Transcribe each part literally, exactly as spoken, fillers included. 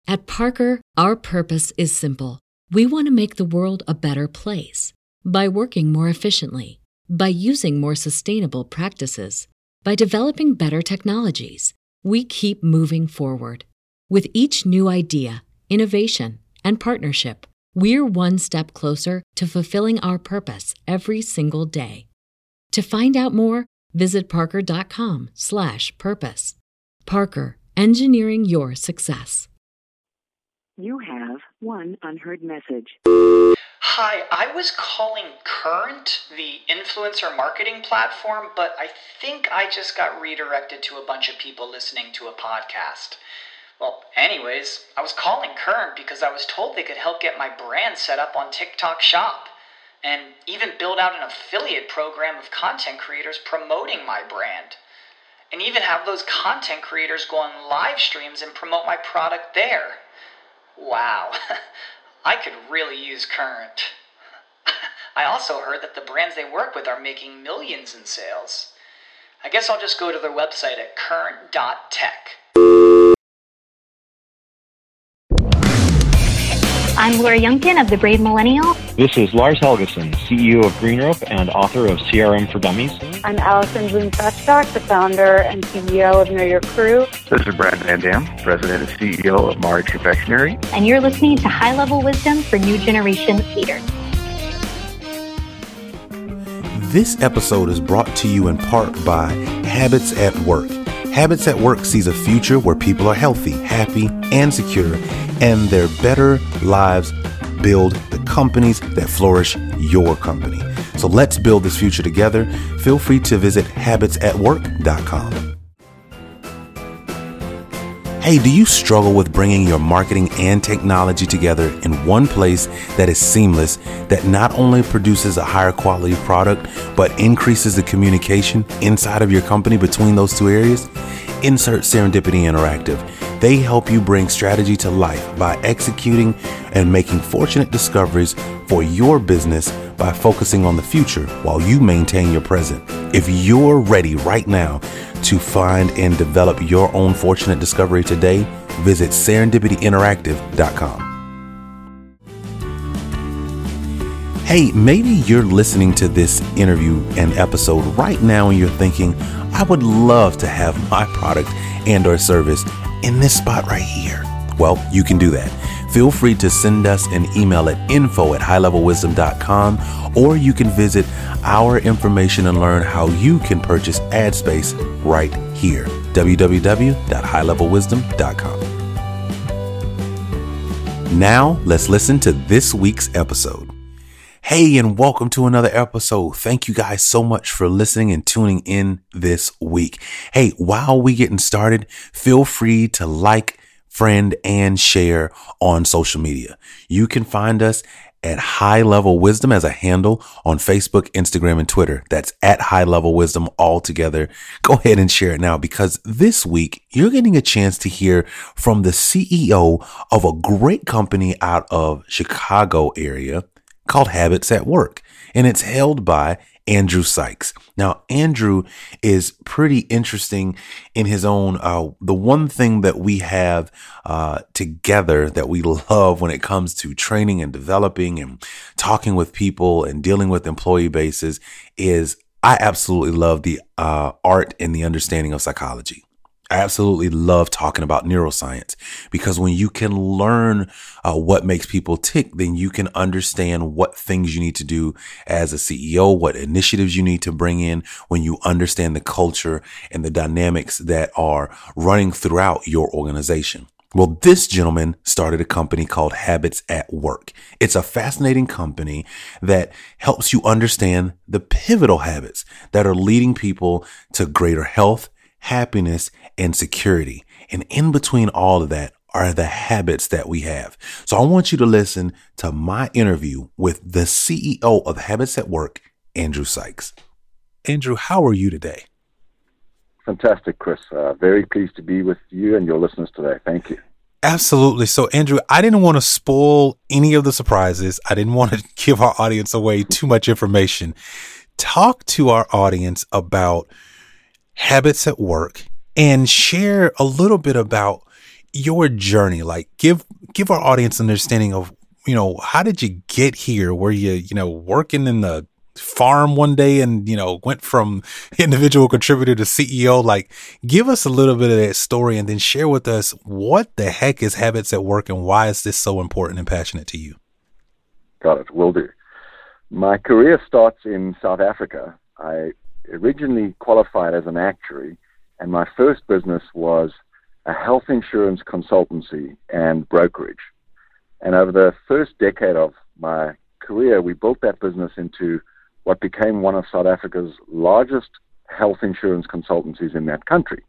At Parker, our purpose is simple. We want to make the world a better place by working more efficiently, by using more sustainable practices, by developing better technologies. We keep moving forward. With each new idea, innovation, and partnership, we're one step closer to fulfilling our purpose every single day. To find out more, visit parker.com slash purpose. Parker, engineering your success. You have one unheard message. Hi, I was calling Current, the influencer marketing platform, but I think I just got redirected to a bunch of people listening to a podcast. Well, anyways, I was calling Current because I was told they could help get my brand set up on TikTok Shop, and even build out an affiliate program of content creators promoting my brand, and even have those content creators go on live streams and promote my product there. Wow, I could really use Current. I also heard that the brands they work with are making millions in sales. I guess I'll just go to their website at current dot tech. I'm Laura Youngkin of The Brave Millennial. This is Lars Helgeson, C E O of GreenRope and author of C R M for Dummies. I'm Allison Bloom-Feshbach, the founder and C E O of Know Your Crew. This is Brad Van Dam, President and C E O of Mars Confectionery. And you're listening to High Level Wisdom for New Generation Leaders. This episode is brought to you in part by Habits at Work. Habits at Work sees a future where people are healthy, happy, and secure, and their better lives build the companies that flourish your company. So let's build this future together. Feel free to visit habits at work dot com. Hey, do you struggle with bringing your marketing and technology together in one place that is seamless, that not only produces a higher quality product, but increases the communication inside of your company between those two areas? Insert Serendipity Interactive. They help you bring strategy to life by executing and making fortunate discoveries for your business by focusing on the future while you maintain your present. If you're ready right now to find and develop your own fortunate discovery today, visit serendipity interactive dot com. Hey, maybe you're listening to this interview and episode right now and you're thinking, I would love to have my product and or service in this spot right here. Well, you can do that. Feel free to send us an email at info at high level wisdom dot com, or you can visit our information and learn how you can purchase ad space right here. w w w dot high level wisdom dot com. Now, let's listen to this week's episode. Hey, and welcome to another episode. Thank you guys so much for listening and tuning in this week. Hey, while we getting started, feel free to like, friend, and share on social media. You can find us at High Level Wisdom as a handle on Facebook, Instagram, and Twitter. That's at High Level Wisdom all together. Go ahead and share it now, because this week you're getting a chance to hear from the C E O of a great company out of Chicago area called Habits at Work, and it's held by Andrew Sykes. Now, Andrew is pretty interesting in his own, uh, the one thing that we have uh, together that we love when it comes to training and developing and talking with people and dealing with employee bases is I absolutely love the uh, art and the understanding of psychology. I absolutely love talking about neuroscience, because when you can learn uh, what makes people tick, then you can understand what things you need to do as a C E O, what initiatives you need to bring in when you understand the culture and the dynamics that are running throughout your organization. Well, this gentleman started a company called Habits at Work. It's a fascinating company that helps you understand the pivotal habits that are leading people to greater health, happiness, and security. And in between all of that are the habits that we have. So I want you to listen to my interview with the C E O of Habits at Work, Andrew Sykes. Andrew, how are you today? Fantastic, Chris. Uh, very pleased to be with you and your listeners today. Thank you. Absolutely. So, Andrew, I didn't want to spoil any of the surprises. I didn't want to give our audience away too much information. Talk to our audience about Habits at Work and share a little bit about your journey, like give give our audience an understanding of, you know, how did you get here? Were you, you know, working in the farm one day and, you know, went from individual contributor to C E O? Like, give us a little bit of that story and then share with us what the heck is Habits at Work and why is this so important and passionate to you? Got it. Will do. My career starts in South Africa. I originally qualified as an actuary, and my first business was a health insurance consultancy and brokerage. And over the first decade of my career, we built that business into what became one of South Africa's largest health insurance consultancies in that country.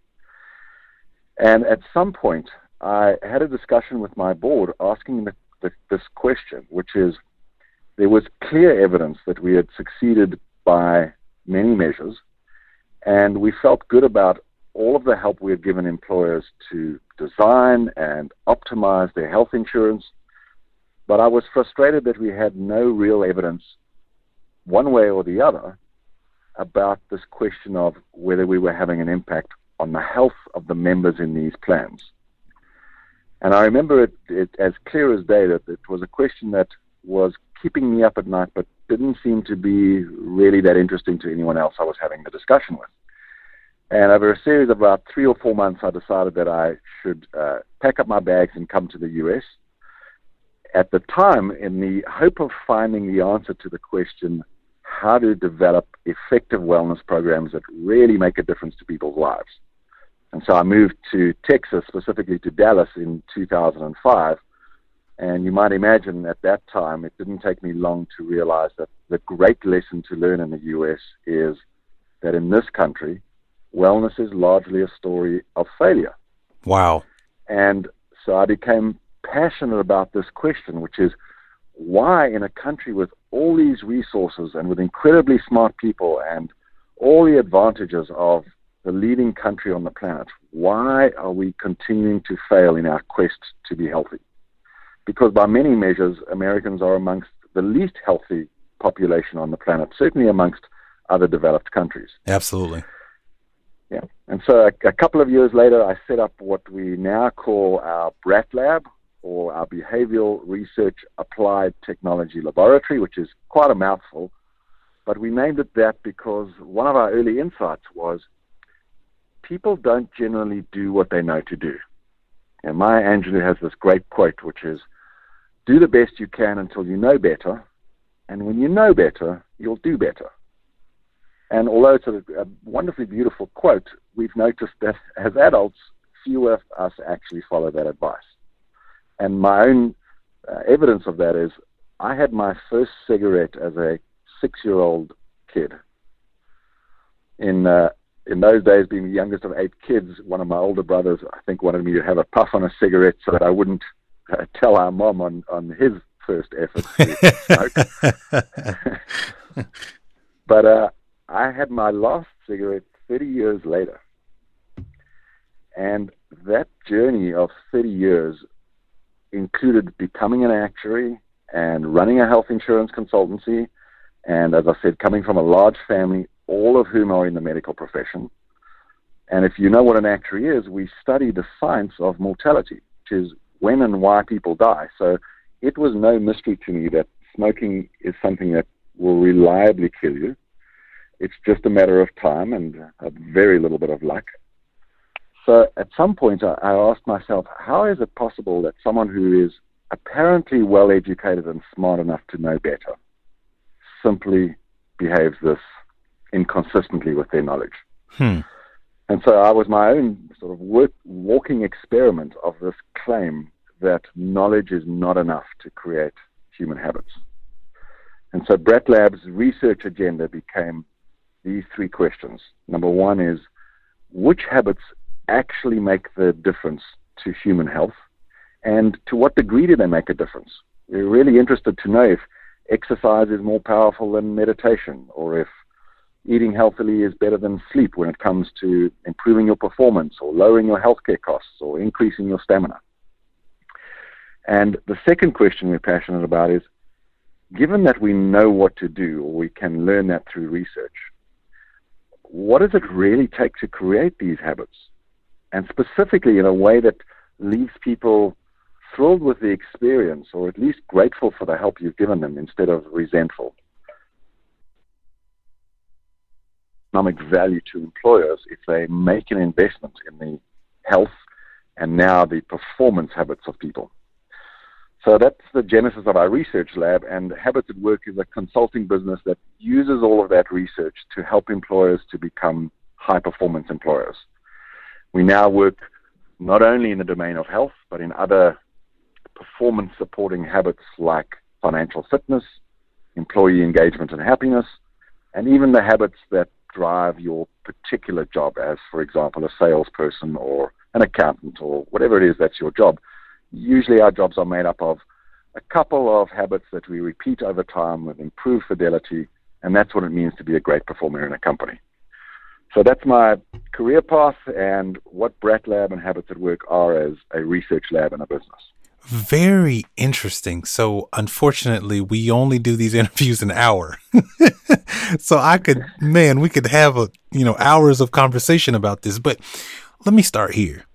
And at some point, I had a discussion with my board asking the, the, this question, which is, there was clear evidence that we had succeeded by many measures, and we felt good about all of the help we had given employers to design and optimize their health insurance. But I was frustrated that we had no real evidence, one way or the other, about this question of whether we were having an impact on the health of the members in these plans. And I remember it, it as clear as day that it was a question that was keeping me up at night, but didn't seem to be really that interesting to anyone else I was having the discussion with. And over a series of about three or four months, I decided that I should uh, pack up my bags and come to the U S. At the time, in the hope of finding the answer to the question, how to develop effective wellness programs that really make a difference to people's lives. And so I moved to Texas, specifically to Dallas in two thousand five. And you might imagine at that time, it didn't take me long to realize that the great lesson to learn in the U S is that in this country, wellness is largely a story of failure. Wow. And so I became passionate about this question, which is why in a country with all these resources and with incredibly smart people and all the advantages of the leading country on the planet, why are we continuing to fail in our quest to be healthy? Because by many measures, Americans are amongst the least healthy population on the planet, certainly amongst other developed countries. Absolutely. Yeah. And so a, a couple of years later, I set up what we now call our BRAT Lab, or our Behavioral Research Applied Technology Laboratory, which is quite a mouthful. But we named it that because one of our early insights was people don't generally do what they know to do. And Maya Angelou has this great quote, which is, do the best you can until you know better, and when you know better, you'll do better. And although it's a, a wonderfully beautiful quote, we've noticed that as adults, few of us actually follow that advice. And my own uh, evidence of that is I had my first cigarette as a six-year-old kid. In uh, in those days, being the youngest of eight kids, one of my older brothers, I think, wanted me to have a puff on a cigarette so that I wouldn't uh, tell our mom on, on his first effort to smoke. But uh, I had my last cigarette thirty years later. And that journey of thirty years included becoming an actuary and running a health insurance consultancy. And as I said, coming from a large family, all of whom are in the medical profession. And if you know what an actuary is, we study the science of mortality, which is when and why people die. So it was no mystery to me that smoking is something that will reliably kill you. It's just a matter of time and a very little bit of luck. So at some point, I, I asked myself, how is it possible that someone who is apparently well-educated and smart enough to know better simply behaves this inconsistently with their knowledge? Hmm. And so I was my own sort of work, walking experiment of this claim that knowledge is not enough to create human habits. And so BRAT Lab's research agenda became these three questions. Number one is, which habits actually make the difference to human health, and to what degree do they make a difference? We're really interested to know if exercise is more powerful than meditation, or if eating healthily is better than sleep when it comes to improving your performance or lowering your healthcare costs or increasing your stamina. And the second question we're passionate about is, given that we know what to do, or we can learn that through research, what does it really take to create these habits? And specifically in a way that leaves people thrilled with the experience, or at least grateful for the help you've given them instead of resentful. Economic value to employers if they make an investment in the health and now the performance habits of people. So that's the genesis of our research lab, and Habits at Work is a consulting business that uses all of that research to help employers to become high-performance employers. We now work not only in the domain of health, but in other performance-supporting habits like financial fitness, employee engagement and happiness, and even the habits that drive your particular job as, for example, a salesperson or an accountant or whatever it is that's your job. Usually our jobs are made up of a couple of habits that we repeat over time with improved fidelity, and that's what it means to be a great performer in a company. So that's my career path and what Brat Lab and Habits at Work are as a research lab and a business. Very interesting. So unfortunately, we only do these interviews an hour. So I could, man, we could have a, you know, hours of conversation about this, but let me start here.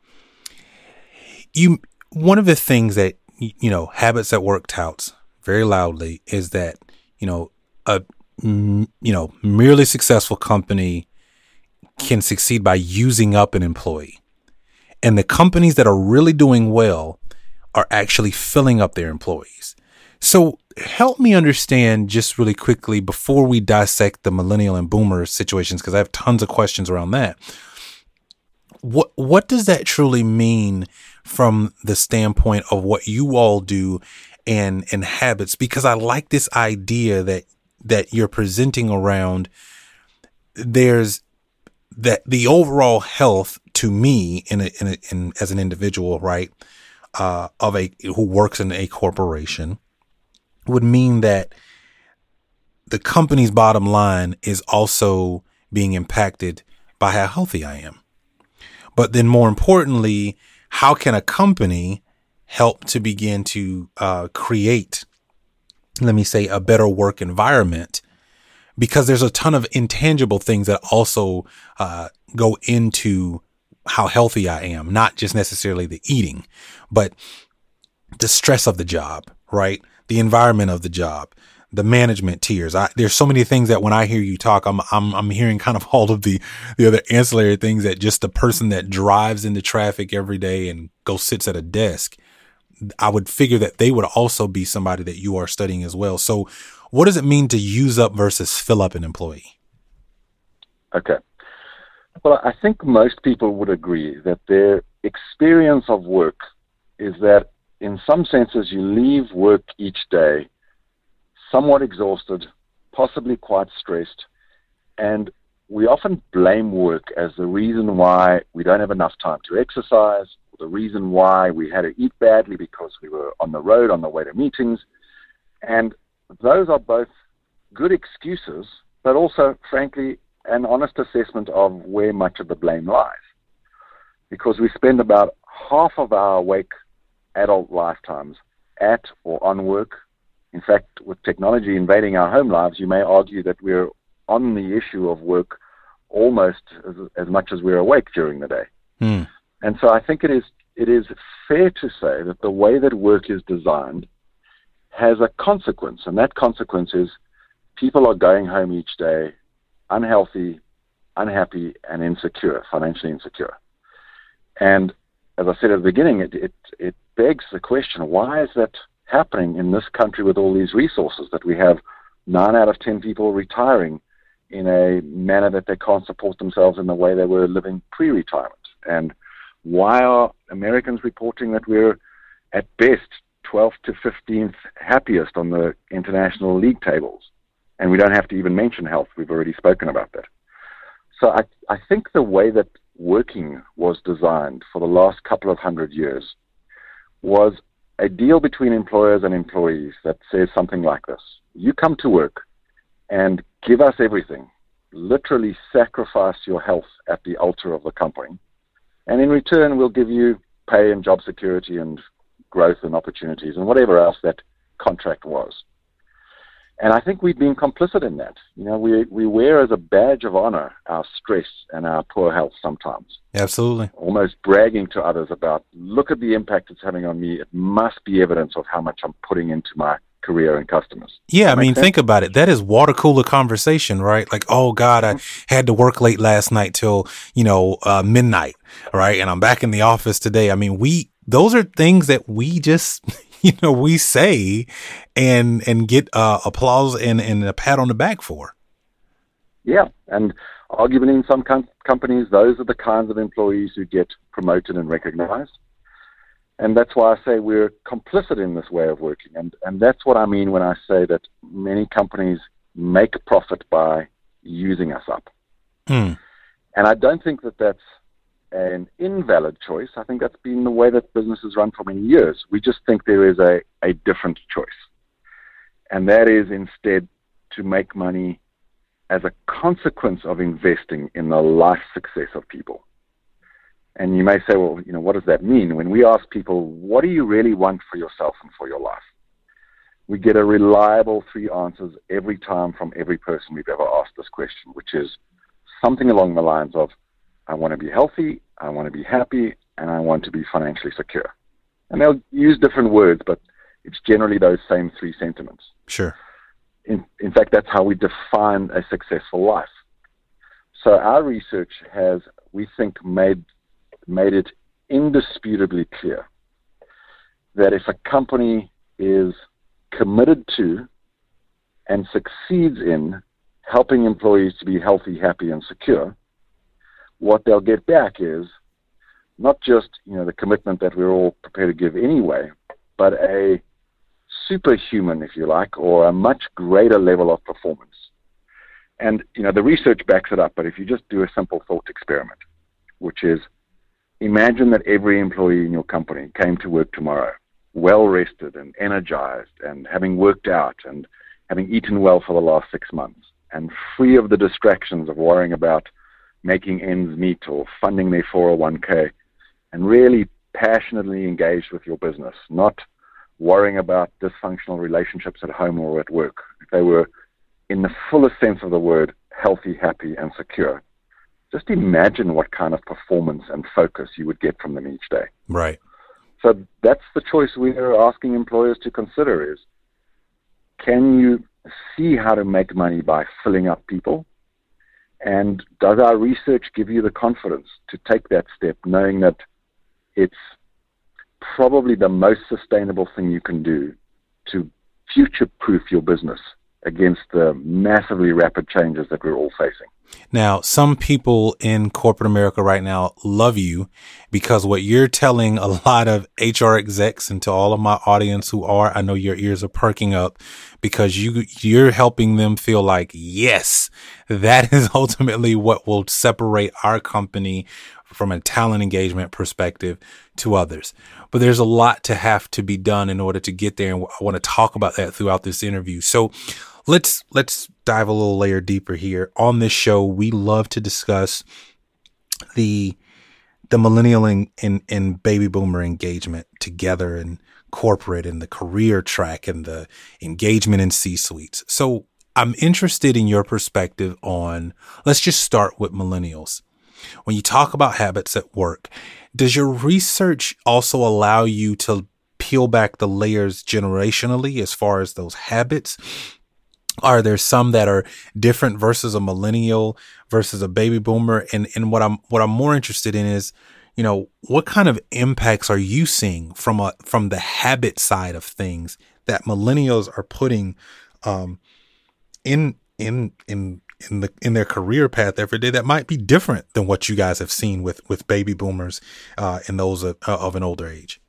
You, one of the things that, you know, Habits at Work touts very loudly is that, you know, a, you know, merely successful company can succeed by using up an employee. And the companies that are really doing well are actually filling up their employees. So help me understand just really quickly before we dissect the millennial and boomer situations, because I have tons of questions around that. What what does that truly mean from the standpoint of what you all do and and habits? Because I like this idea that that you're presenting around there's that the overall health to me in a, in, a, in as an individual, right, uh, of a who works in a corporation would mean that the company's bottom line is also being impacted by how healthy I am. But then more importantly, how can a company help to begin to uh, create, let me say, a better work environment? Because there's a ton of intangible things that also uh, go into how healthy I am, not just necessarily the eating, but the stress of the job, right? The environment of the job, the management tiers. I, there's so many things that when I hear you talk, I'm I'm I'm hearing kind of all of the the other ancillary things that just the person that drives into traffic every day and goes sits at a desk, I would figure that they would also be somebody that you are studying as well. So what does it mean to use up versus fill up an employee? Okay. Well, I think most people would agree that their experience of work is that in some senses you leave work each day somewhat exhausted, possibly quite stressed, and we often blame work as the reason why we don't have enough time to exercise, or the reason why we had to eat badly because we were on the road on the way to meetings. And those are both good excuses, but also, frankly, an honest assessment of where much of the blame lies. Because we spend about half of our awake adult lifetimes at or on work. In fact, with technology invading our home lives, you may argue that we're on the issue of work almost as, as much as we're awake during the day. Mm. And so I think it is it is fair to say that the way that work is designed has a consequence, and that consequence is people are going home each day unhealthy, unhappy, and insecure, financially insecure. And as I said at the beginning, it, it, it begs the question, why is that happening in this country with all these resources, that we have nine out of ten people retiring in a manner that they can't support themselves in the way they were living pre-retirement? And why are Americans reporting that we're at best twelfth to fifteenth happiest on the international league tables? And we don't have to even mention health. We've already spoken about that. So I, I think the way that working was designed for the last couple of hundred years was a deal between employers and employees that says something like this: you come to work and give us everything, literally sacrifice your health at the altar of the company, and in return we'll give you pay and job security and growth and opportunities and whatever else that contract was. And I think we've been complicit in that. You know, we we wear as a badge of honor our stress and our poor health sometimes. Absolutely. Almost bragging to others about, look at the impact it's having on me. It must be evidence of how much I'm putting into my career and customers. Yeah, I mean, sense? Think about it. That is water cooler conversation, right? Like, oh God, I had to work late last night till, you know, uh, midnight, right? And I'm back in the office today. I mean, we, those are things that we just, you know, we say and, and get uh, applause and, and a pat on the back for. Yeah. And arguably in some com- companies, those are the kinds of employees who get promoted and recognized. And that's why I say we're complicit in this way of working. And, and that's what I mean when I say that many companies make profit by using us up. Mm. And I don't think that that's an invalid choice. I think that's been the way that businesses run for many years. We just think there is a, a different choice. And that is instead to make money as a consequence of investing in the life success of people. And you may say, well, you know, what does that mean? When we ask people, what do you really want for yourself and for your life? We get a reliable three answers every time from every person we've ever asked this question, which is something along the lines of, I want to be healthy, I want to be happy, and I want to be financially secure. And they'll use different words, but it's generally those same three sentiments. Sure. In, in fact, that's how we define a successful life. So our research has, we think, made made it indisputably clear that if a company is committed to and succeeds in helping employees to be healthy, happy, and secure, what they'll get back is not just, you know, the commitment that we're all prepared to give anyway, but a superhuman, if you like, or a much greater level of performance. And, you know, the research backs it up, but if you just do a simple thought experiment, which is, imagine that every employee in your company came to work tomorrow, well-rested and energized and having worked out and having eaten well for the last six months and free of the distractions of worrying about making ends meet or funding their four oh one k and really passionately engaged with your business, not worrying about dysfunctional relationships at home or at work. If they were, in the fullest sense of the word, healthy, happy, and secure, just imagine what kind of performance and focus you would get from them each day. Right. So that's the choice we are asking employers to consider is, can you see how to make money by filling up people? And does our research give you the confidence to take that step, knowing that it's probably the most sustainable thing you can do to future-proof your business against the massively rapid changes that we're all facing? Now, some people in corporate America right now love you because what you're telling a lot of H R execs, and to all of my audience who are, I know your ears are perking up because you, you're helping them feel like, yes, that is ultimately what will separate our company from a talent engagement perspective to others. But there's a lot to have to be done in order to get there. And I want to talk about that throughout this interview. So Let's let's dive a little layer deeper here. On this show, we love to discuss the the millennial and, and, and baby boomer engagement together in corporate and the career track and the engagement in C-suites. So I'm interested in your perspective on, let's just start with millennials. When you talk about habits at work, does your research also allow you to peel back the layers generationally as far as those habits? Are there some that are different versus a millennial versus a baby boomer? And and what I'm what I'm more interested in is, you know, what kind of impacts are you seeing from a from the habit side of things that millennials are putting um, in in in in the in their career path every day that might be different than what you guys have seen with with baby boomers uh, and those of, of an older age?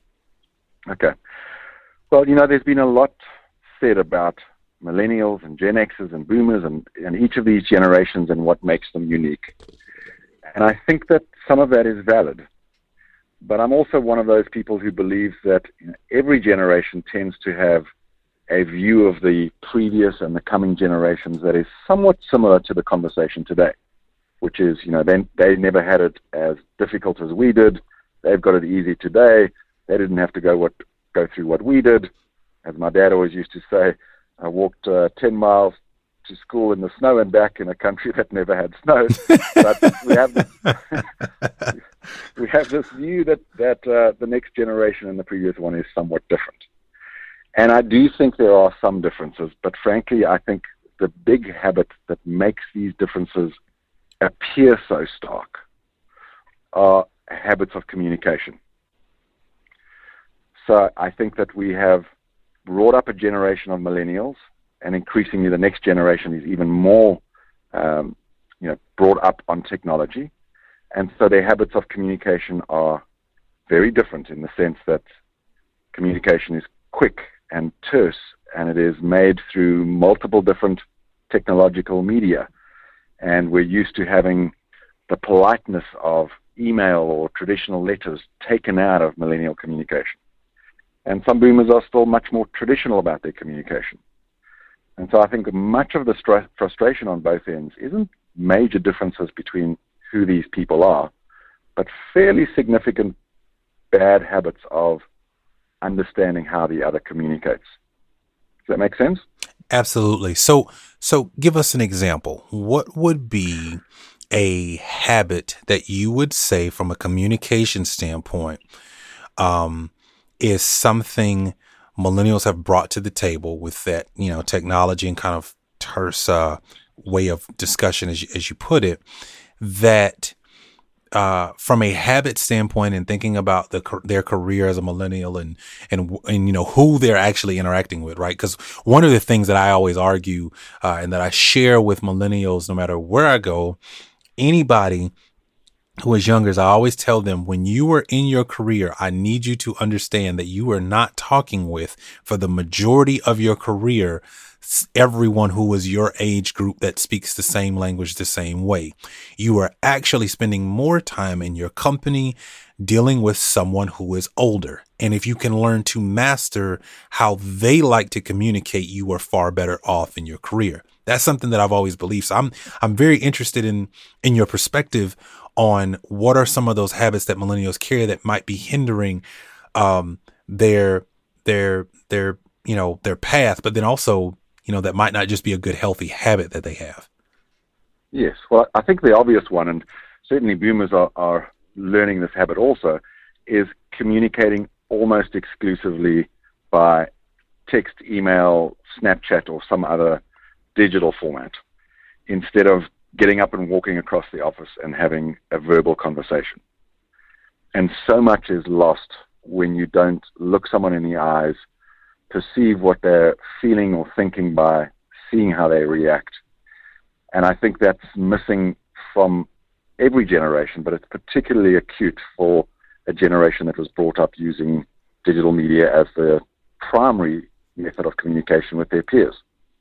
Okay. Well, you know, there's been a lot said about millennials and Gen Xers and boomers and, and each of these generations and what makes them unique. And I think that some of that is valid. But I'm also one of those people who believes that, you know, every generation tends to have a view of the previous and the coming generations that is somewhat similar to the conversation today, which is, you know, they, they never had it as difficult as we did. They've got it easy today. They didn't have to go what go through what we did. As my dad always used to say, I walked uh, ten miles to school in the snow and back in a country that never had snow. But we have this, we have this view that, that uh, the next generation and the previous one is somewhat different. And I do think there are some differences, but frankly, I think the big habit that makes these differences appear so stark are habits of communication. So I think that we have brought up a generation of millennials, and increasingly the next generation is even more um, you know, brought up on technology. And so their habits of communication are very different in the sense that communication is quick and terse, and it is made through multiple different technological media. And we're used to having the politeness of email or traditional letters taken out of millennial communication. And some boomers are still much more traditional about their communication. And so I think much of the str- frustration on both ends isn't major differences between who these people are, but fairly significant bad habits of understanding how the other communicates. Does that make sense? Absolutely. So, so give us an example. What would be a habit that you would say from a communication standpoint um, is something millennials have brought to the table with that, you know, technology and kind of terse uh, way of discussion, as you, as you put it, that uh, from a habit standpoint and thinking about the, their career as a millennial and, and, and, you know, who they're actually interacting with, right? Because one of the things that I always argue uh, and that I share with millennials, no matter where I go, anybody who is younger, I always tell them, when you are in your career, I need you to understand that you are not talking with, for the majority of your career, everyone who is your age group that speaks the same language the same way. You are actually spending more time in your company dealing with someone who is older. And if you can learn to master how they like to communicate, you are far better off in your career. That's something that I've always believed. So I'm, I'm very interested in, in your perspective on what are some of those habits that millennials carry that might be hindering, um, their, their, their, you know, their path, but then also, you know, that might not just be a good, healthy habit that they have. Yes. Well, I think the obvious one, and certainly boomers are, are learning this habit also, is communicating almost exclusively by text, email, Snapchat, or some other digital format, instead of getting up and walking across the office and having a verbal conversation. And so much is lost when you don't look someone in the eyes, perceive what they're feeling or thinking by seeing how they react. And I think that's missing from every generation, but it's particularly acute for a generation that was brought up using digital media as the primary method of communication with their peers.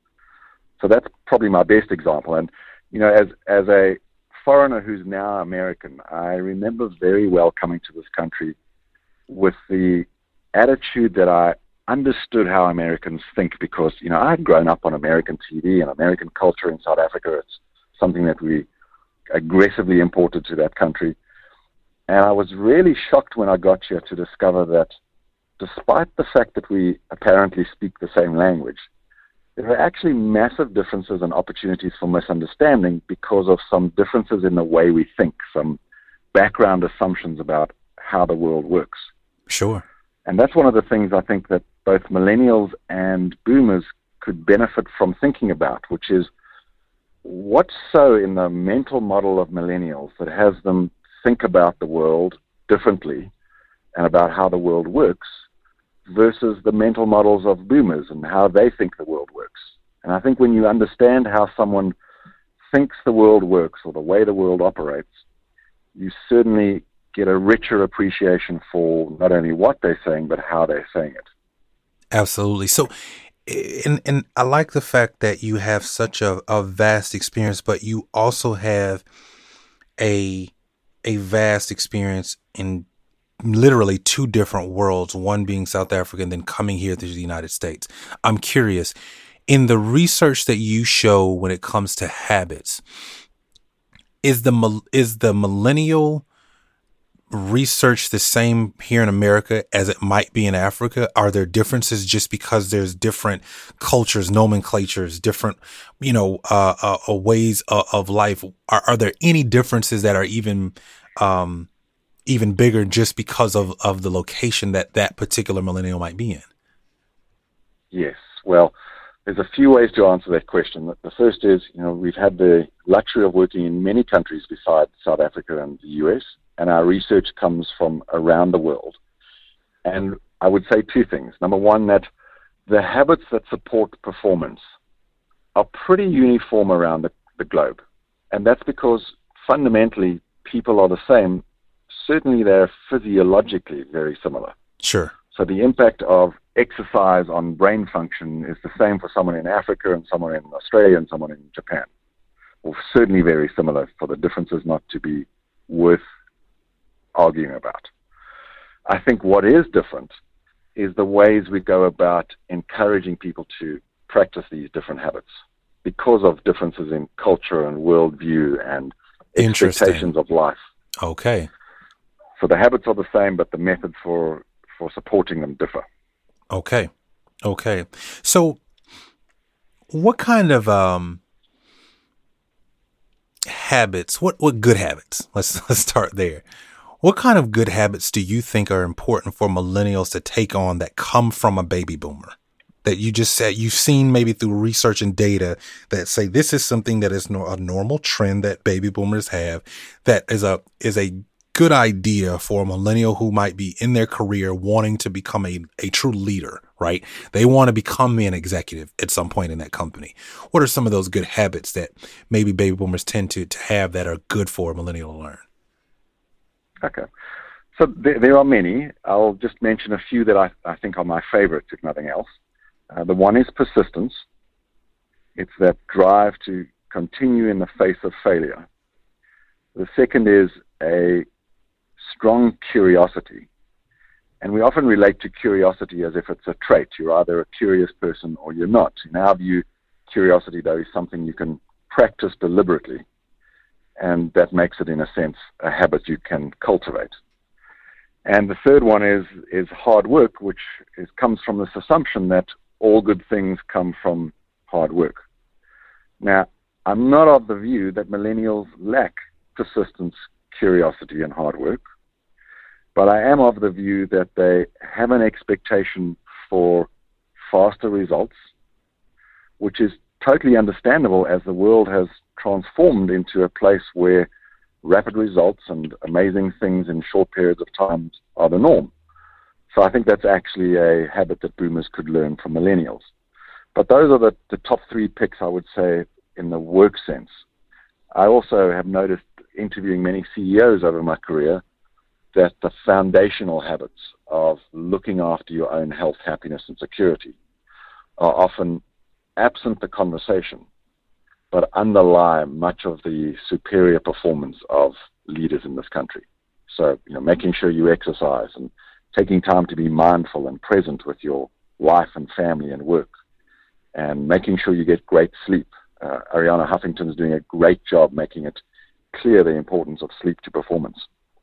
So that's probably my best example. And, you know, as as a foreigner who's now American, I remember very well coming to this country with the attitude that I understood how Americans think, because, you know, I had grown up on American T V and American culture in South Africa. It's something that we aggressively imported to that country. And I was really shocked when I got here to discover that despite the fact that we apparently speak the same language, there are actually massive differences and opportunities for misunderstanding because of some differences in the way we think, some background assumptions about how the world works. Sure. And that's one of the things I think that both millennials and boomers could benefit from thinking about, which is what's so in the mental model of millennials that has them think about the world differently and about how the world works versus the mental models of boomers and how they think the world works. And I think when you understand how someone thinks the world works or the way the world operates, you certainly get a richer appreciation for not only what they're saying, but how they're saying it. Absolutely. So, and, and I like the fact that you have such a, a vast experience, but you also have a, a vast experience in literally two different worlds, one being South Africa and then coming here to the United States. I'm curious, in the research that you show when it comes to habits, is the is the millennial research the same here in America as it might be in Africa? Are there differences just because there's different cultures, nomenclatures, different, you know, uh, uh, uh ways of, of life? Are, are there any differences that are even, um, even bigger just because of, of the location that that particular millennial might be in? Yes. Well, there's a few ways to answer that question. The first is, you know, we've had the luxury of working in many countries besides South Africa and the U S, and our research comes from around the world. And I would say two things. Number one, that the habits that support performance are pretty uniform around the, the globe. And that's because fundamentally people are the same. Certainly they're physiologically very similar. Sure. So the impact of exercise on brain function is the same for someone in Africa and someone in Australia and someone in Japan. Well, certainly very similar, for the differences not to be worth arguing about. I think what is different is the ways we go about encouraging people to practice these different habits because of differences in culture and worldview and expectations of life. Okay. So the habits are the same, but the methods for, for supporting them differ. Okay. Okay. So what kind of um, habits, what, what good habits, let's, let's start there. What kind of good habits do you think are important for millennials to take on that come from a baby boomer? That you just said you've seen maybe through research and data that say this is something that is no, a normal trend that baby boomers have, that is a is a good idea for a millennial who might be in their career wanting to become a, a true leader, right? They want to become an executive at some point in that company. What are some of those good habits that maybe baby boomers tend to, to have that are good for a millennial to learn? Okay. So there, there are many. I'll just mention a few that I, I think are my favorites, if nothing else. Uh, the one is persistence. It's that drive to continue in the face of failure. The second is a strong curiosity. And we often relate to curiosity as if it's a trait. You're either a curious person or you're not. In our view, curiosity, though, is something you can practice deliberately. And that makes it, in a sense, a habit you can cultivate. And the third one is is hard work, which is, comes from this assumption that all good things come from hard work. Now, I'm not of the view that millennials lack persistence, curiosity, and hard work, but I am of the view that they have an expectation for faster results, which is totally understandable as the world has transformed into a place where rapid results and amazing things in short periods of time are the norm. So I think that's actually a habit that boomers could learn from millennials. But those are the, the top three picks, I would say, in the work sense. I also have noticed, interviewing many C E Os over my career, that the foundational habits of looking after your own health, happiness, and security are often absent the conversation, but underlie much of the superior performance of leaders in this country. So, you know, making sure you exercise and taking time to be mindful and present with your wife and family and work, and making sure you get great sleep. Uh, Arianna Huffington is doing a great job making it clear the importance of sleep to performance.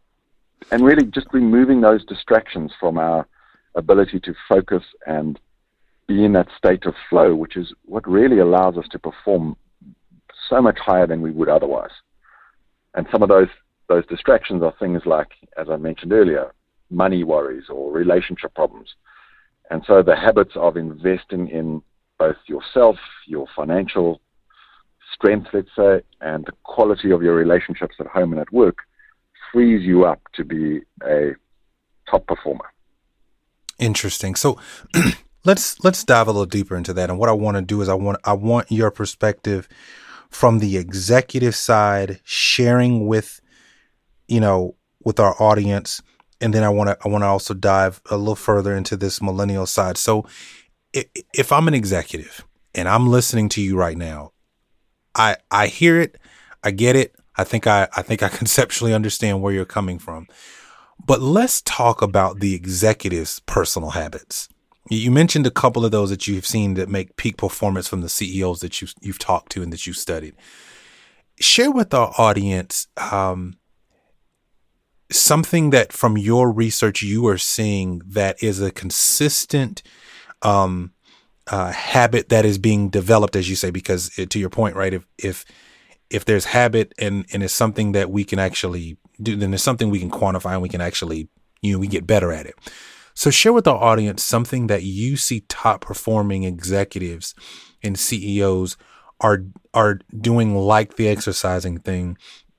And really just removing those distractions from our ability to focus and be in that state of flow, which is what really allows us to perform so much higher than we would otherwise. And some of those those distractions are things like, as I mentioned earlier, money worries or relationship problems. And so the habits of investing in both yourself, your financial strength, let's say, and the quality of your relationships at home and at work frees you up to be a top performer. Interesting. So let's let's dive a little deeper into that. And what I want to do is I want I want your perspective from the executive side, sharing with, you know, with our audience. And then I want to I want to also dive a little further into this millennial side. So if, if I'm an executive and I'm listening to you right now, I I hear it, I get it. I think I I think I conceptually understand where you're coming from. But let's talk about the executive's personal habits. You mentioned a couple of those that you've seen that make peak performance from the C E Os that you've, you've talked to and that you've studied. Share with our audience um, something that from your research you are seeing that is a consistent um, uh, habit that is being developed, as you say, because it, to your point, right? If if if there's habit and and it's something that we can actually do, then there's something we can quantify and we can actually, you know, we get better at it. So share with our audience something that you see top performing executives and C E Os are are doing, like the exercising thing,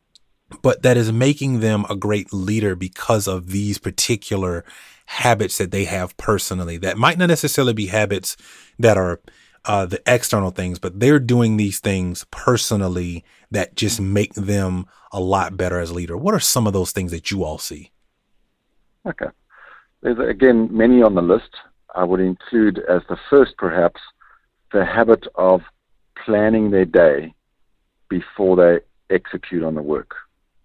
but that is making them a great leader because of these particular habits that they have personally, that might not necessarily be habits that are uh, the external things, but they're doing these things personally that just make them a lot better as a leader. What are some of those things that you all see? Okay. There's, again, many on the list. I would include as the first, perhaps, the habit of planning their day before they execute on the work.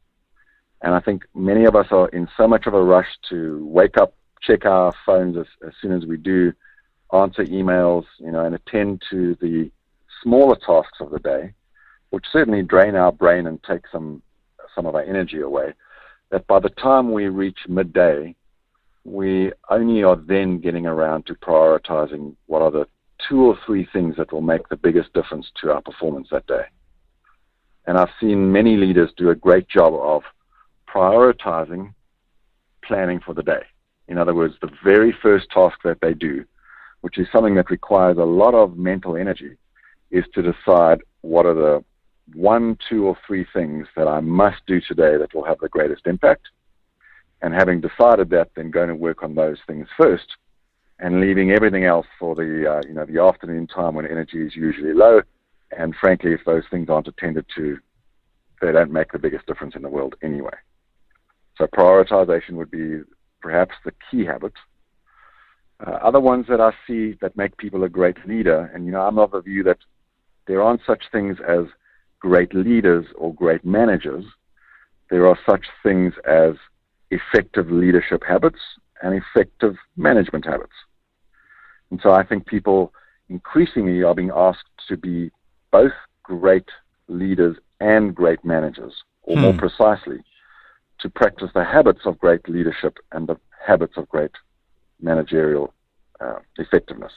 And I think many of us are in so much of a rush to wake up, check our phones as, as soon as we do, answer emails, you know, and attend to the smaller tasks of the day, which certainly drain our brain and take some some of our energy away, that by the time we reach midday, we only are then getting around to prioritizing what are the two or three things that will make the biggest difference to our performance that day. And I've seen many leaders do a great job of prioritizing planning for the day. In other words, the very first task that they do, which is something that requires a lot of mental energy, is to decide what are the one, two, or three things that I must do today that will have the greatest impact. And having decided that, then going to work on those things first, and leaving everything else for the uh, you know the afternoon time when energy is usually low. And frankly, if those things aren't attended to, they don't make the biggest difference in the world anyway. So prioritization would be perhaps the key habit. Uh, other ones that I see that make people a great leader, and you know, I'm of the view that there aren't such things as great leaders or great managers. There are such things as effective leadership habits and effective management habits. And so I think people increasingly are being asked to be both great leaders and great managers, or hmm. more precisely, to practice the habits of great leadership and the habits of great managerial uh, effectiveness.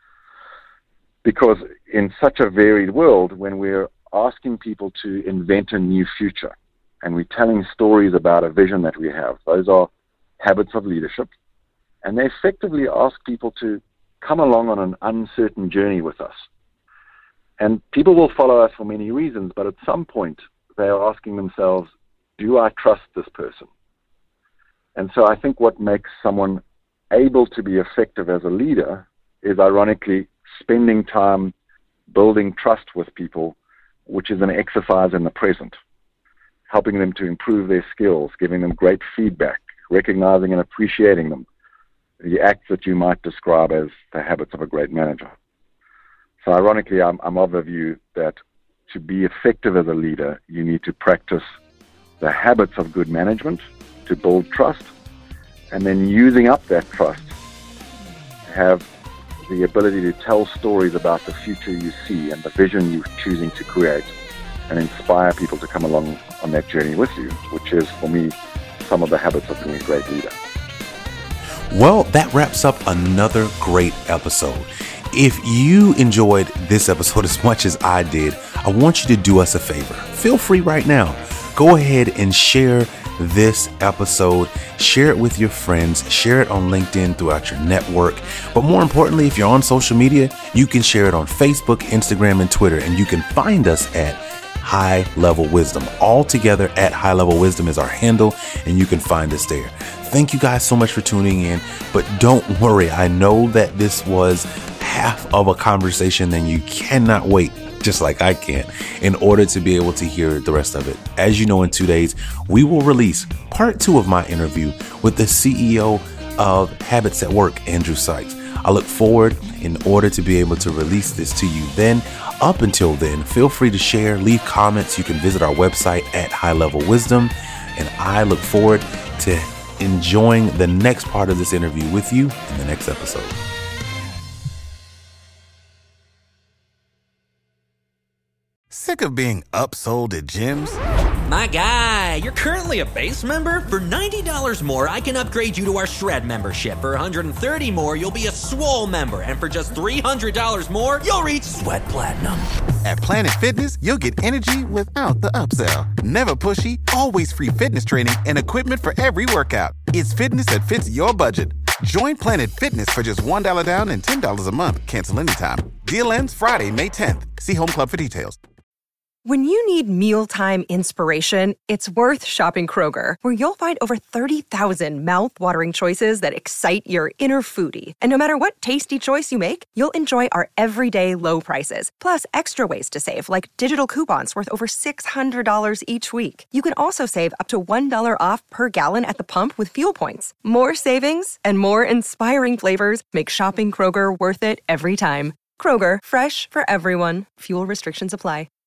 Because in such a varied world, when we're asking people to invent a new future, and we're telling stories about a vision that we have, those are habits of leadership. And they effectively ask people to come along on an uncertain journey with us. And people will follow us for many reasons, but at some point they are asking themselves, do I trust this person? And so I think what makes someone able to be effective as a leader is, ironically, spending time building trust with people, which is an exercise in the present, helping them to improve their skills, giving them great feedback, recognizing and appreciating them, the acts that you might describe as the habits of a great manager. So ironically, I'm, I'm of the view that to be effective as a leader, you need to practice the habits of good management to build trust, and then using up that trust, have the ability to tell stories about the future you see and the vision you're choosing to create, and inspire people to come along on that journey with you, which is, for me, some of the habits of being a great leader. Well, that wraps up another great episode. If you enjoyed this episode as much as I did, I want you to do us a favor. Feel free right now. Go ahead and share this episode. Share it with your friends. Share it on LinkedIn throughout your network. But more importantly, if you're on social media, you can share it on Facebook, Instagram, and Twitter. And you can find us at High Level Wisdom. All together at High Level Wisdom is our handle, and you can find us there. Thank you guys so much for tuning in. But don't worry, I know that this was half of a conversation, and you cannot wait, just like I can, in order to be able to hear the rest of it. As you know, in two days, we will release part two of my interview with the C E O of Habits at Work, Andrew Sykes. I look forward in order to be able to release this to you then. Up until then, feel free to share, leave comments. You can visit our website at High Level Wisdom. And I look forward to enjoying the next part of this interview with you in the next episode. Sick of being upsold at gyms? My guy, you're currently a base member? For ninety dollars more, I can upgrade you to our Shred membership. For one hundred thirty dollars more, you'll be a Swole member. And for just three hundred dollars more, you'll reach Sweat Platinum. At Planet Fitness, you'll get energy without the upsell. Never pushy, always free fitness training and equipment for every workout. It's fitness that fits your budget. Join Planet Fitness for just one dollar down and ten dollars a month. Cancel anytime. Deal ends Friday, May tenth. See Home Club for details. When you need mealtime inspiration, it's worth shopping Kroger, where you'll find over thirty thousand mouth-watering choices that excite your inner foodie. And no matter what tasty choice you make, you'll enjoy our everyday low prices, plus extra ways to save, like digital coupons worth over six hundred dollars each week. You can also save up to one dollar off per gallon at the pump with fuel points. More savings and more inspiring flavors make shopping Kroger worth it every time. Kroger, fresh for everyone. Fuel restrictions apply.